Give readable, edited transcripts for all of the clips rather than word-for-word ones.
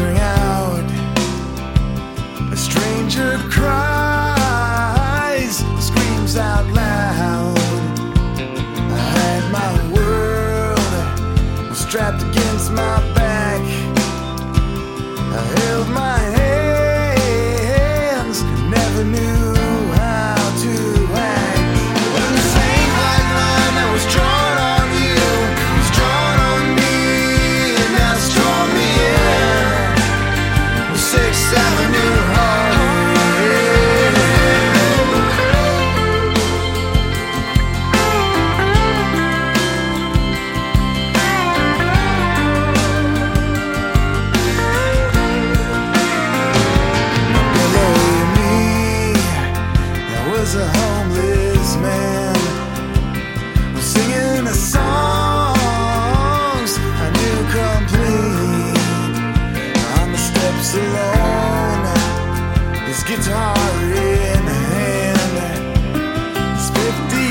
ring out. A stranger cries, screams out loud. I had my world was strapped against my back. I held my hands, never knew how to act. When the same black line that was drawn on you was drawn on me, and now it's drawn me in. 6th Avenue a homeless man was singing the songs I knew complete. On the steps alone, his guitar in hand. His 50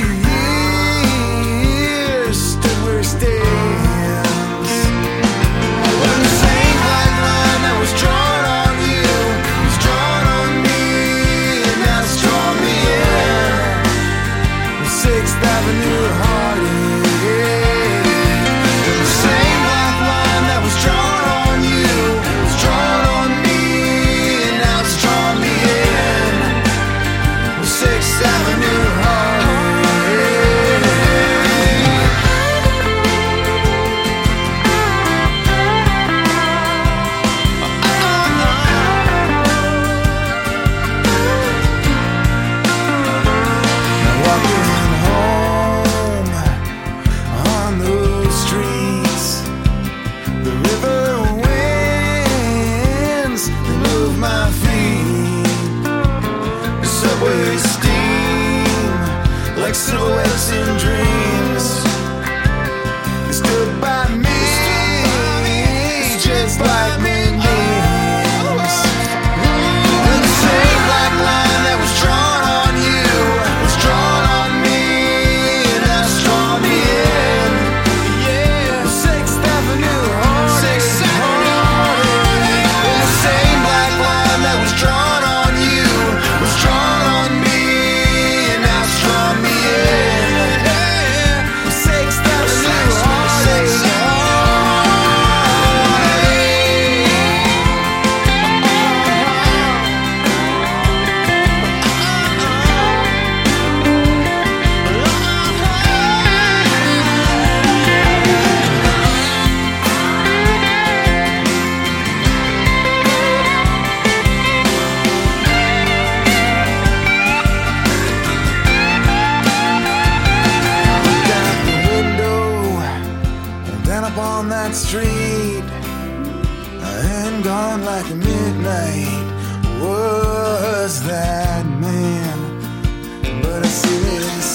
years stood where he stands. When the same black line that was drawn on you was drawn on me, and now it's drawn me in. 6th Avenue heartache. The same black line that was drawn on you was drawn on me, and now it's drawn me in. 6th Avenue steam like silhouettes in dreams. They stood by me just like minions. And the same black line that was drawn on you was drawn on me, and that's drawn me in. Yeah, 6th Avenue heartache. And the same black line that was drawn on you was drawn on me, and now it's drawn me in. 6th Avenue heartache. On that street, and gone like a midnight was that man. But I see this